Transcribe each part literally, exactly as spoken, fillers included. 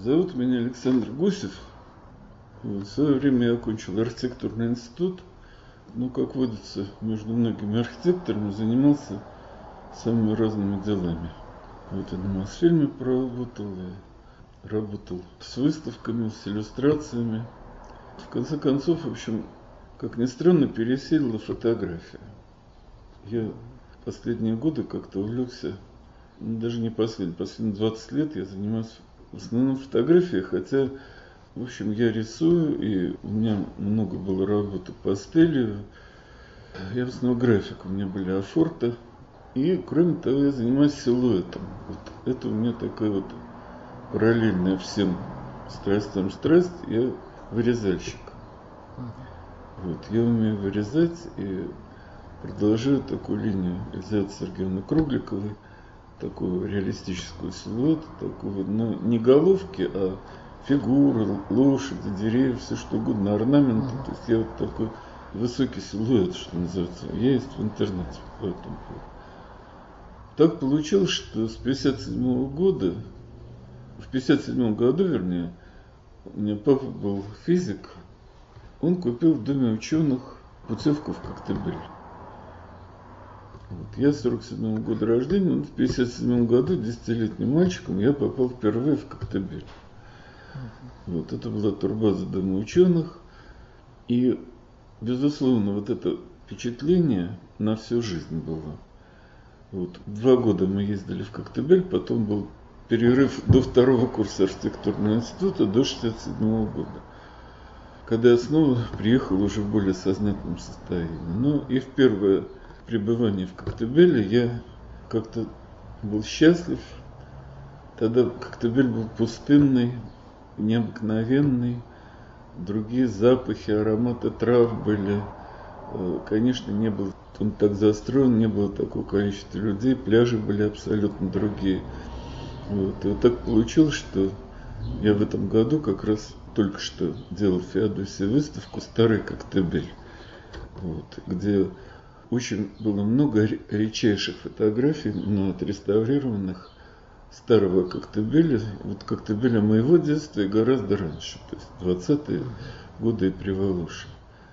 Зовут меня Александр Гусев. В свое время я окончил архитектурный институт. Ну, как водится, между многими архитекторами занимался самыми разными делами. Вот я на Мосфильме проработал, и работал с выставками, с иллюстрациями. В конце концов, в общем, как ни странно, пересилила фотография. Я последние годы как-то увлекся, ну, даже не последние, последние двадцать лет я занимаюсь в основном фотографией, хотя, в общем, я рисую, и у меня много было работы пастелью. Я в основном график, у меня были афорты. И, кроме того, я занимаюсь силуэтом. Вот это у меня такая вот параллельная всем страстям страсть. Я вырезальщик. Вот, я умею вырезать и продолжаю такую линию Елизаветы Сергеевны Кругликовой, такую реалистическую силуэт, такую, ну, не головки, а фигуры, лошади, деревья, все что угодно, орнаменты. Uh-huh. То есть я вот такой высокий силуэт, что называется. Я есть в интернете по этому поводу. Так получилось, что с пятьдесят седьмого года, в пятьдесят седьмом году, вернее, у меня папа был физик, он купил в Доме ученых путевку в Коктебель. Вот. Я сорок седьмого года рождения, в пятьдесят седьмом году, десятилетним мальчиком, я попал впервые в Коктебель. Вот. Это была турбаза Дома ученых. И, безусловно, вот это впечатление на всю жизнь было. Вот. Два года мы ездили в Коктебель, потом был перерыв до второго курса архитектурного института, до шестьдесят седьмого года, когда я снова приехал уже в более сознательном состоянии. Ну и в первое пребывание в Коктебеле я как-то был счастлив. Тогда Коктебель был пустынный, необыкновенный, другие запахи, ароматы трав были. Конечно, не был он так застроен, не было такого количества людей, пляжи были абсолютно другие. Вот. И вот так получилось, что я в этом году как раз только что делал в Феодосии выставку «Старый Коктебель», вот, где очень было много редчайших фотографий, но отреставрированных старого Коктебеля, вот Коктебеля моего детства и гораздо раньше, то есть двадцатые годы и приволоши.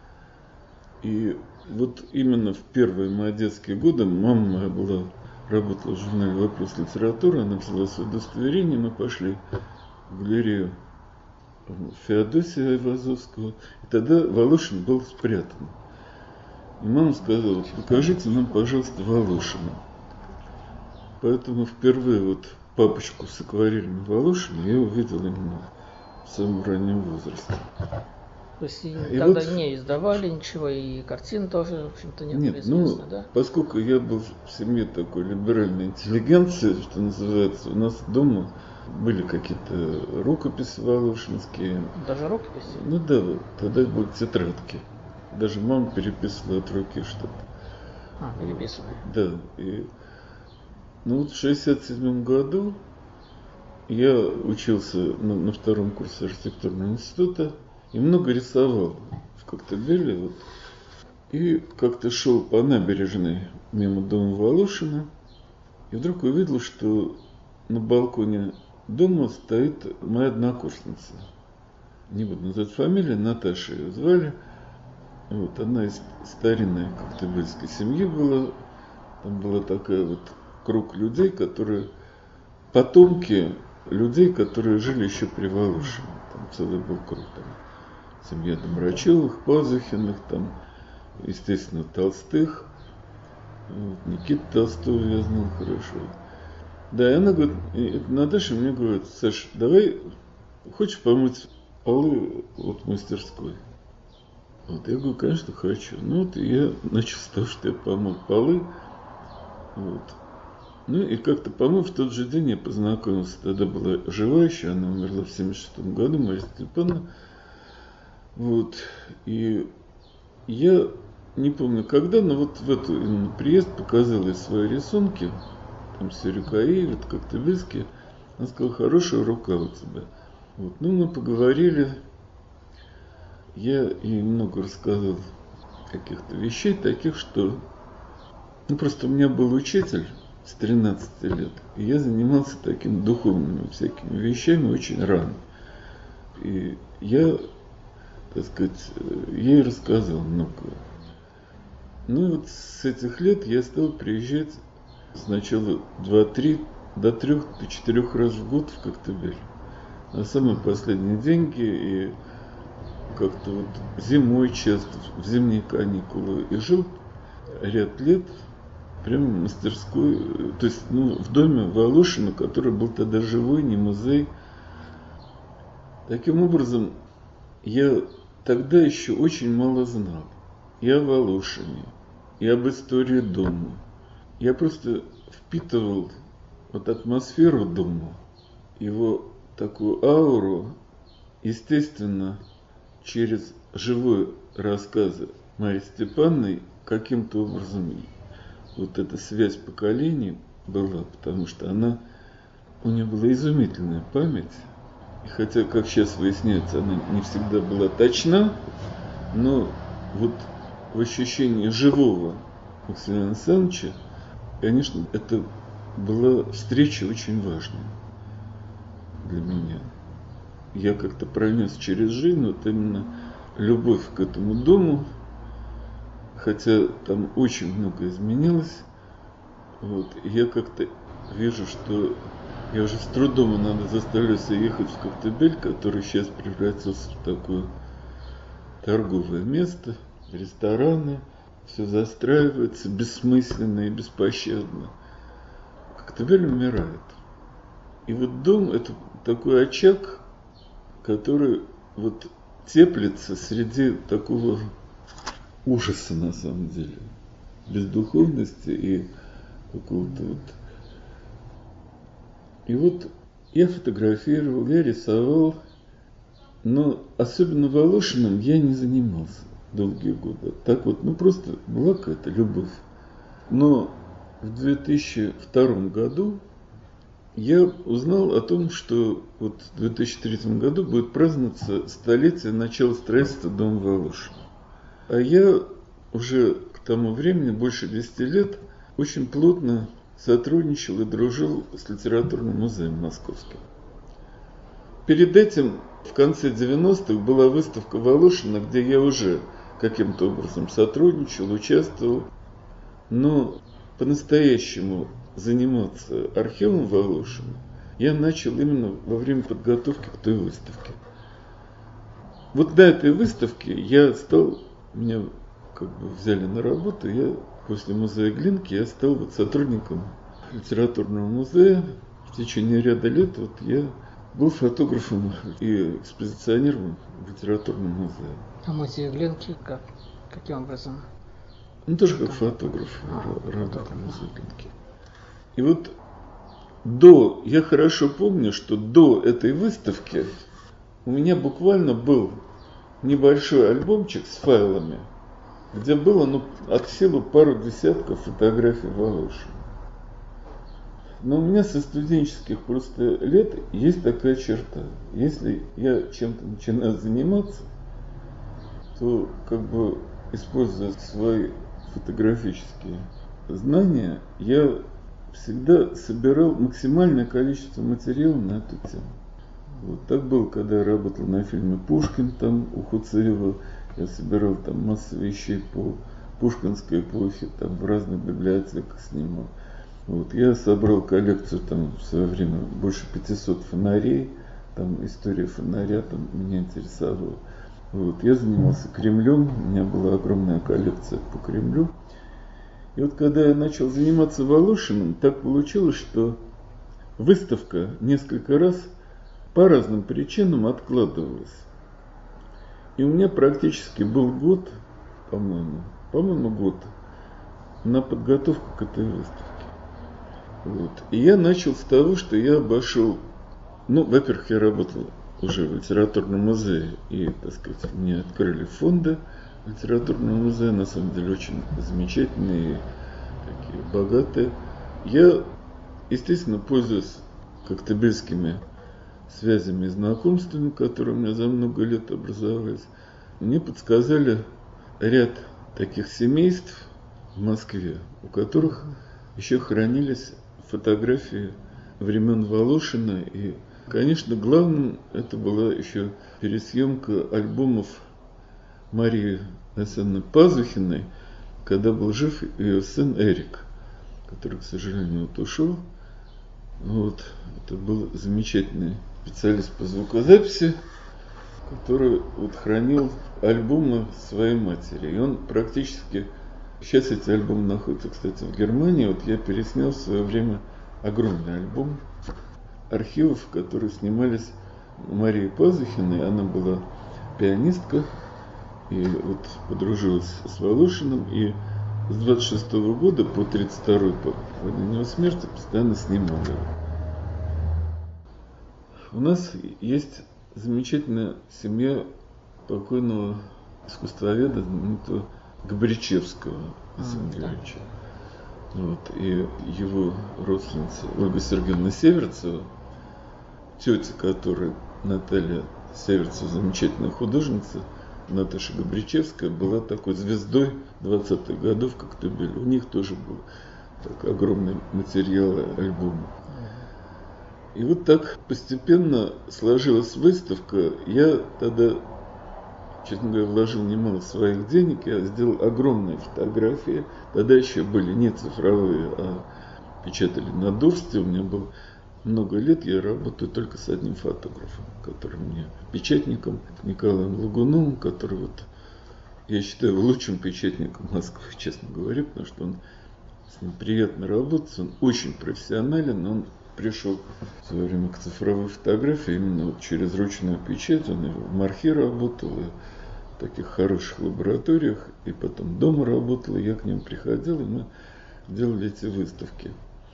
И вот именно в первые мои детские годы мама моя была, работала в журнале «Вопрос литературы», она взяла свое удостоверение, мы пошли в галерею Феодосия Айвазовского, и тогда Волошин был спрятан. И мама сказала: покажите нам, пожалуйста, Волошина. Поэтому впервые вот папочку с акварельным Волошиным я увидел именно в самом раннем возрасте. То есть и тогда вот не издавали ничего, и картин тоже, в общем-то, не нет, известно, ну, да? Поскольку я был в семье такой либеральной интеллигенции, что называется, у нас дома были какие-то рукописи волошинские. Даже рукописи? Ну да, тогда были тетрадки. Даже мама переписывала от руки что-то. А, переписывала. Да. И, ну вот в шестьдесят седьмом году я учился на, на втором курсе архитектурного института и много рисовал в Коктебеле. Вот. И как-то шел по набережной мимо дома Волошина, и вдруг увидел, что на балконе дома стоит моя однокурсница. Не буду называть фамилию, Наташа ее звали. Вот, она из старинной коктебельской семьи была. Там была такая вот круг людей, которые потомки людей, которые жили еще при Волошине. Там целый был круг. Там семья Домрачевых, Пазухиных, там, естественно, Толстых. Вот, Никита Толстого я знал хорошо. Да, и она говорит, и Наташа мне говорит: Саш, давай, хочешь помыть полы от мастерской? Вот, я говорю, конечно, хочу. Ну вот я начал с того, что я помыл полы. Вот. Ну и как-то помыл, в тот же день я познакомился. Тогда была жива еще, она умерла в семьдесят шестом году, Мария Степановна. Вот. И я не помню когда, но вот в эту именно приезд показал ей свои рисунки. Там Сюрюкаи, вот коктебельские. Она сказала: хорошая рука у тебя. Вот. Ну, мы поговорили. Я ей много рассказал каких-то вещей таких, что... Ну, просто у меня был учитель с тринадцати лет. И я занимался такими духовными всякими вещами очень рано. И я, так сказать, ей рассказал много. Ну и вот с этих лет я стал приезжать сначала два-три, до трех, до четырех раз в год в Коктебель. На самые последние деньги и как-то вот зимой часто, в зимние каникулы. И жил ряд лет прямо в мастерской, то есть ну, в доме Волошина, который был тогда живой, не музей. Таким образом, я тогда еще очень мало знал и о Волошине, и об истории дома. Я просто впитывал вот атмосферу дома, его такую ауру, естественно, через живые рассказы Марии Степановны каким-то образом вот эта связь поколений была, потому что она, у нее была изумительная память, и хотя, как сейчас выясняется, она не всегда была точна, но вот в ощущении живого Максимилиана Александровича, конечно, это была встреча очень важная для меня. Я как-то пронес через жизнь вот именно любовь к этому дому, хотя там очень много изменилось. Вот, и я как-то вижу, что я уже с трудом иногда заставляю себя ехать в Коктебель, который сейчас превратился в такое торговое место, рестораны, все застраивается бессмысленно и беспощадно. Коктебель умирает. И вот дом – это такой очаг, который вот теплится среди такого ужаса на самом деле, бездуховности и какого-то вот. И вот я фотографировал, я рисовал, но особенно Волошиным я не занимался долгие годы. Так вот, ну просто была какая-то любовь. Но в две тысячи втором году я узнал о том, что вот в две тысячи третьем году будет праздноваться столетие начала строительства дома Волошина. А я уже к тому времени, больше десяти лет, очень плотно сотрудничал и дружил с литературным музеем московским. Перед этим, в конце девяностых, была выставка Волошина, где я уже каким-то образом сотрудничал, участвовал. Но по-настоящему заниматься архивом Волошина я начал именно во время подготовки к той выставке. Вот до этой выставки я стал, меня как бы взяли на работу, я после музея Глинки я стал вот сотрудником литературного музея. В течение ряда лет вот я был фотографом и экспозиционером в литературном музее. А музей Глинки как? Каким образом? Ну, тоже как фотограф работал в музее Глинки. И вот до, я хорошо помню, что до этой выставки у меня буквально был небольшой альбомчик с файлами, где было ну, от силы пару десятков фотографий Волошина. Но у меня со студенческих просто лет есть такая черта. Если я чем-то начинаю заниматься, то как бы используя свои фотографические знания, я всегда собирал максимальное количество материала на эту тему. Вот так было, когда я работал на фильме «Пушкин», там у Хуцеева, я собирал там массу вещей по пушкинской эпохе, там в разных библиотеках снимал. Вот, я собрал коллекцию там в свое время больше пятисот фонарей, там история фонаря там меня интересовала. Вот, я занимался Кремлем, у меня была огромная коллекция по Кремлю. И вот когда я начал заниматься Волошиным, так получилось, что выставка несколько раз по разным причинам откладывалась. И у меня практически был год, по-моему, по-моему, год на подготовку к этой выставке. Вот. И я начал с того, что я обошел, ну, во-первых, я работал уже в литературном музее, и, так сказать, мне открыли фонды литературного музея, на самом деле очень замечательные, такие богатые. Я, естественно, пользуюсь коктебельскими связями и знакомствами, которые у меня за много лет образовались. Мне подсказали ряд таких семейств в Москве, у которых еще хранились фотографии времен Волошина. И, конечно, главным это была еще пересъемка альбомов Марии Александровны Пазухиной, когда был жив ее сын Эрик, который, к сожалению, вот ушел. Вот. Это был замечательный специалист по звукозаписи, который вот хранил альбомы своей матери. И он практически... Сейчас эти альбомы находятся, кстати, в Германии. Вот я переснял в свое время огромный альбом архивов, которые снимались Марией Пазухиной. Она была пианистка и вот подружилась с Волошиным. И с двадцать шестого года по тридцать второй, по его смерти, постоянно снимала его. У нас есть замечательная семья покойного искусствоведа, знаменитого Габричевского Василия. Вот, и его родственница Ольга Сергеевна Северцева, тетя которой Наталья Северцева, замечательная художница, Наташа Габричевская, была такой звездой двадцатых годов, как Коктебель. У них тоже был так, огромный материал, альбомы. И вот так постепенно сложилась выставка. Я тогда, честно говоря, вложил немало своих денег. Я сделал огромные фотографии. Тогда еще были не цифровые, а печатали на доске. У меня было много лет. Я работаю только с одним фотографом, который мне печатником, Николаем Лагуновым, который, вот, я считаю, лучшим печатником Москвы, честно говоря, потому что он, с ним приятно работать, он очень профессионален, он пришел в свое время к цифровой фотографии именно вот через ручную печать. Он и в Мархе работал, и в таких хороших лабораториях, и потом дома работал, и я к ним приходил, и мы делали эти выставки.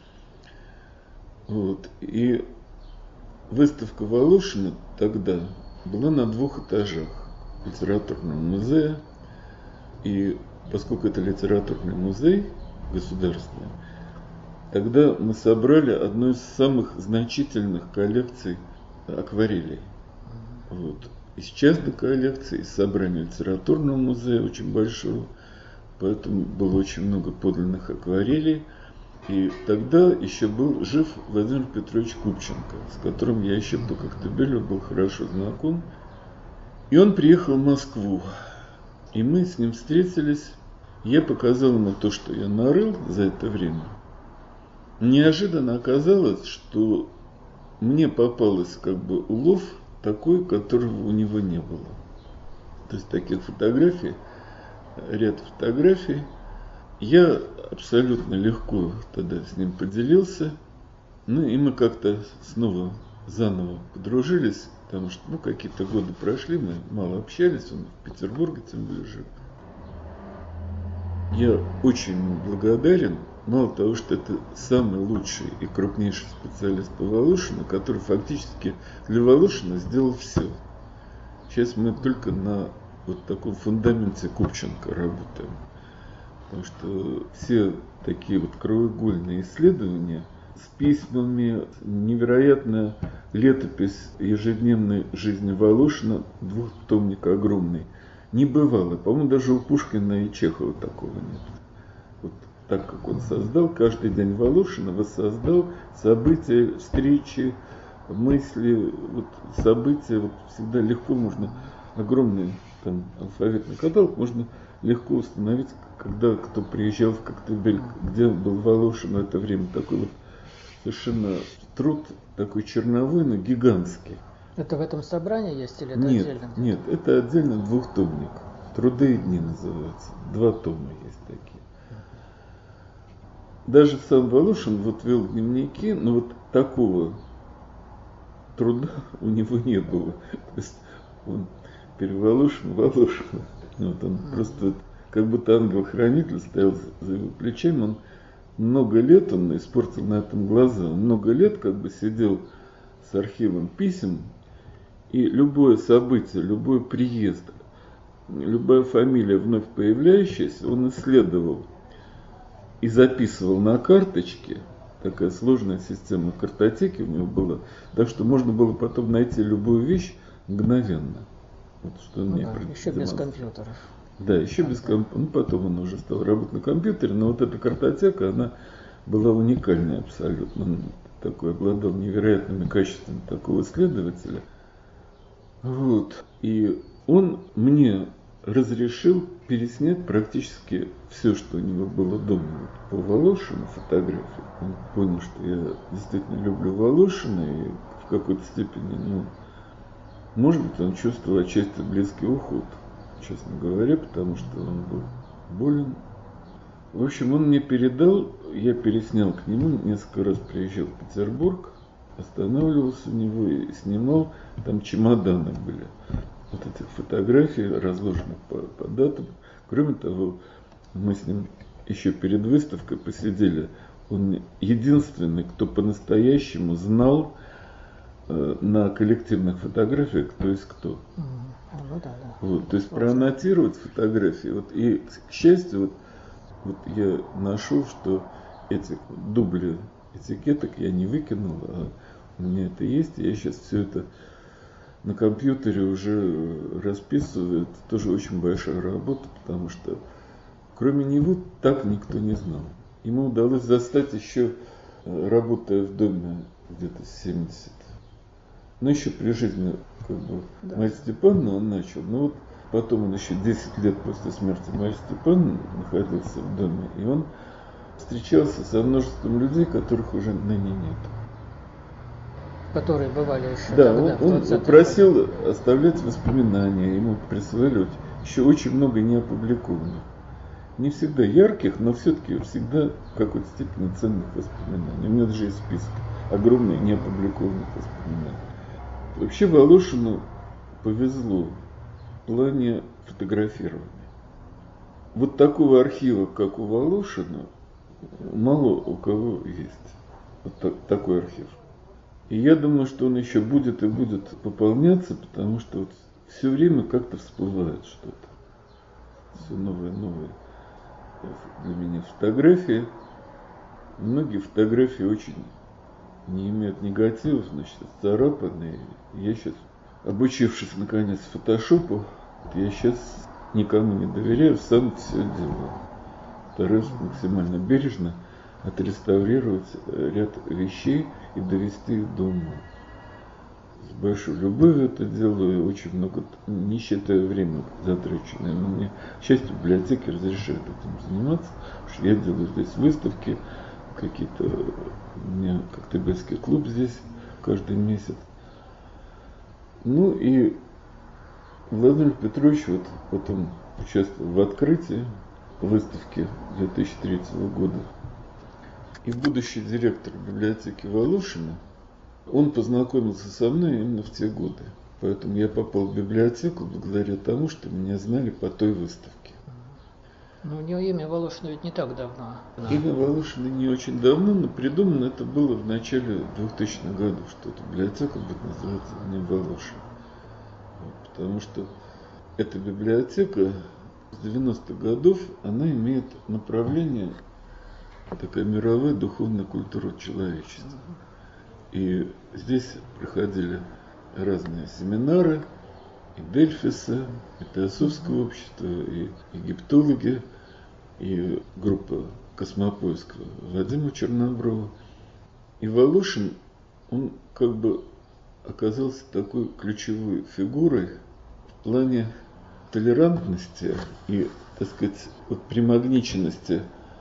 Вот. И выставка Волошина тогда была на двух этажах литературного музея. И поскольку это литературный музей государственный, тогда мы собрали одну из самых значительных коллекций акварелей. Вот. Из частной коллекции, из собрания литературного музея очень большого. Поэтому было очень много подлинных акварелей. И тогда еще был жив Владимир Петрович Купченко, с которым я еще по Коктебелю был хорошо знаком. И он приехал в Москву. И мы с ним встретились. Я показал ему то, что я нарыл за это время. Неожиданно оказалось, что мне попалось как бы улов такой, которого у него не было. То есть таких фотографий, ряд фотографий. Я абсолютно легко тогда с ним поделился. Ну и мы как-то снова заново подружились, потому что ну, какие-то годы прошли, мы мало общались, он в Петербурге тем более жил. Я очень благодарен. Мало того, что это самый лучший и крупнейший специалист по Волошину, который фактически для Волошина сделал все. Сейчас мы только на вот таком фундаменте Купченко работаем. Потому что все такие вот краеугольные исследования с письмами, невероятная летопись ежедневной жизни Волошина, двухтомник огромный, не бывало. По-моему, даже у Пушкина и Чехова такого нет. Вот так как он создал, каждый день Волошина воссоздал события, встречи, мысли, вот события, вот всегда легко можно, огромный там алфавитный каталог, можно легко установить, когда кто приезжал в Коктебель, где был Волошин в это время, такой вот совершенно труд, такой черновой, но гигантский. Это в этом собрании есть или это нет, отдельно? Нет, это отдельно двухтомник. «Труды и дни» называется. Два тома есть такие. Даже сам Волошин вот вел дневники, но вот такого труда у него не было. То есть он переволошен, Волошин. Вот он mm-hmm. просто как будто ангел-хранитель стоял за его плечами. Он много лет, он испортил на этом глаза, он много лет как бы сидел с архивом писем, и любое событие, любой приезд, любая фамилия вновь появляющаяся, он исследовал и записывал на карточке. Такая сложная система картотеки у него была, так что можно было потом найти любую вещь мгновенно. Вот, что ну, да, еще без компьютеров. Да, еще без компьютера. Ну, потом он уже стал работать на компьютере, но вот эта картотека, она была уникальная абсолютно. Он такой обладал невероятными качествами такого исследователя. Вот. И он мне разрешил переснять практически все, что у него было дома по Волошину, фотографии. Он понял, что я действительно люблю Волошина, и в какой-то степени, ну, может быть, он чувствовал отчасти близкий уход, честно говоря, потому что он был болен. В общем, он мне передал, я переснял к нему, несколько раз приезжал в Петербург, останавливался у него и снимал, там чемоданы были. Вот этих фотографий, разложенных по, по датам. Кроме того, мы с ним еще перед выставкой посидели. Он единственный, кто по-настоящему знал э, на коллективных фотографиях, кто есть кто. Mm-hmm. Ну, да, да. Вот, то есть проаннотировать фотографии. Вот, и, к счастью, вот, вот я нашел, что этих дубли этикеток я не выкинул, а у меня это есть. И я сейчас все это на компьютере уже расписываю. Это тоже очень большая работа, потому что кроме него так никто не знал. Ему удалось застать еще, работая в доме где-то семьдесят. Ну, еще при жизни, как бы, да. Марьи Степановны он начал. Но вот потом он еще десять лет после смерти Марьи Степановны находился в доме. И он встречался со множеством людей, которых уже ныне нет. Которые бывали еще да, тогда, он, он просил году. Оставлять воспоминания, ему присваивали еще очень много неопубликованных. Не всегда ярких, но все-таки всегда в какой-то степени ценных воспоминаний. У меня даже есть список огромный неопубликованных воспоминаний. Вообще Волошину повезло в плане фотографирования. Вот такого архива, как у Волошина, мало у кого есть. Вот так, такой архив. И я думаю, что он еще будет и будет пополняться, потому что вот все время как-то всплывает что-то. Все новые, новые для меня фотографии. Многие фотографии очень не имеют негативов, значит, царапаны. Я сейчас, обучившись наконец фотошопу, я сейчас никому не доверяю, сам все делаю. Стараюсь максимально бережно отреставрировать ряд вещей и довести их до ума. С большой любовью это делаю, очень много, не считая время затраченное. Но мне, к счастью, библиотеки разрешают этим заниматься, потому что я делаю здесь выставки, какие-то, у меня Коктебельский клуб здесь каждый месяц. Ну и Владимир Петрович, вот, вот он участвовал в открытии выставки две тысячи третьего года. И будущий директор библиотеки Волошина, он познакомился со мной именно в те годы. Поэтому я попал в библиотеку благодаря тому, что меня знали по той выставке. Но у него имя Волошина ведь не так давно. Имя Волошина не очень давно, но придумано это было в начале двухтысячных годов, что эта библиотека будет называться именем Волошина. Потому что эта библиотека с девяностых годов, она имеет направление такая мировая духовная культура человечества. И здесь проходили разные семинары, и Дельфиса, и Теософского общества, и египтологи, и группа Космопоиска Владимира Черноброва. И Волошин, он как бы оказался такой ключевой фигурой в плане толерантности и, так сказать, вот примагниченности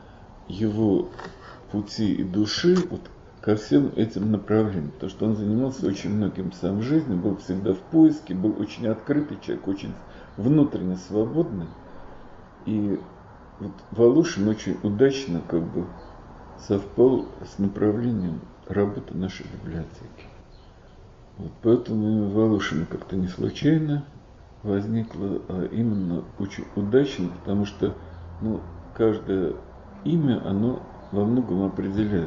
его пути и души вот ко всем этим направлениям. Потому что он занимался очень многим сам в жизни, был всегда в поиске, был очень открытый человек, очень внутренне свободный. И вот Волошин очень удачно как бы совпал с направлением работы нашей библиотеки. Вот поэтому имя Волошина как-то не случайно возникло, а именно очень удачно, потому что ну, каждое имя, оно во многом определяет.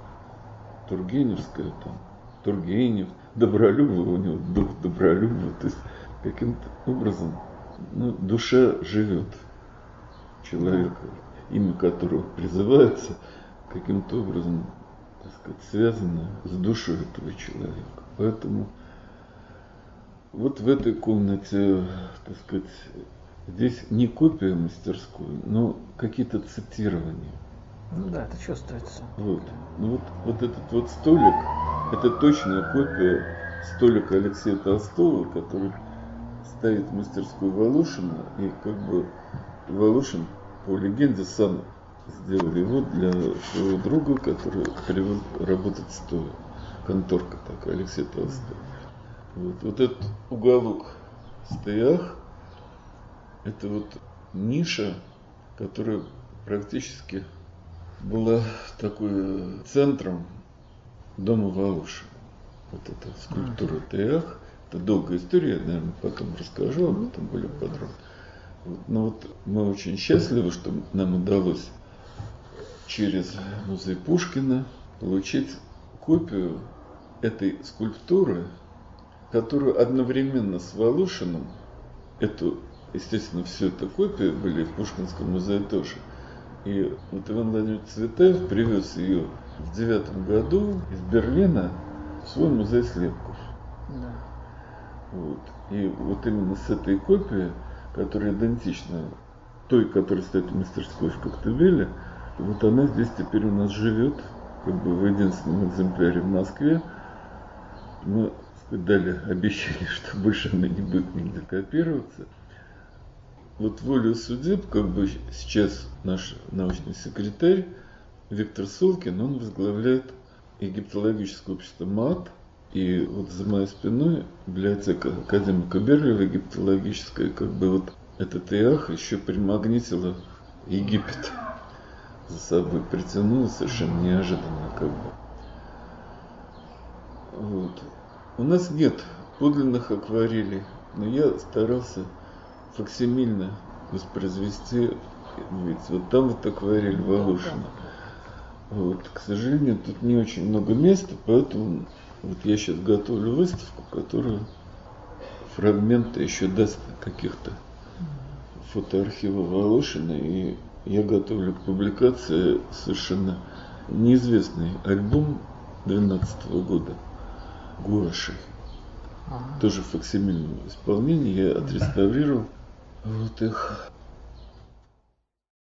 Тургеневское, там, Тургенев, Добролюбов, у него дух Добролюбова, то есть каким-то образом ну, душа живет человека, имя которого призывается, каким-то образом, так сказать, связано с душой этого человека. Поэтому вот в этой комнате, так сказать, здесь не копия мастерской, но какие-то цитирования. Ну да, это чувствуется. Вот. Ну вот, вот этот вот столик, это точная копия столика Алексея Толстого, который стоит в мастерской Волошина, и как бы Волошин, по легенде, сам сделал его для своего друга, который привел работать стоя. Конторка такая, Алексей Толстой. Вот, вот этот уголок в стоях, это вот ниша, которая практически была такой центром дома Волошина. Вот эта скульптура Теях. Это долгая история, я, наверное, потом расскажу об этом более подробно. Вот. Но вот мы очень счастливы, что нам удалось через музей Пушкина получить копию этой скульптуры, которую одновременно с Волошиным, эту, естественно, всю эту копию были в Пушкинском музее тоже. И вот Иван Владимирович Цветаев привез ее в девятом году из Берлина в свой музей слепков. Да. Вот. И вот именно с этой копией, которая идентична той, которая стоит в мастерской в Коктебеле, вот она здесь теперь у нас живет, как бы в единственном экземпляре в Москве. Мы дали обещание, что больше она не будет нигде копироваться. Вот волею судеб, как бы сейчас наш научный секретарь Виктор Солкин, он возглавляет египтологическое общество МААТ. И вот за моей спиной библиотека академика Берлева египтологическая, как бы вот этот Теах еще примагнитила Египет за собой, притянула совершенно неожиданно, как бы. Вот. У нас нет подлинных акварелей, но я старался факсимильно воспроизвести вид. Вот там вот акварель Волошина. Вот. К сожалению, тут не очень много места, поэтому вот я сейчас готовлю выставку, которая фрагменты еще даст каких-то фотоархива Волошина, и я готовлю к публикации совершенно неизвестный альбом двенадцатого года гуаши. Ага. Тоже в факсимильном исполнении, я отреставрировал вот их.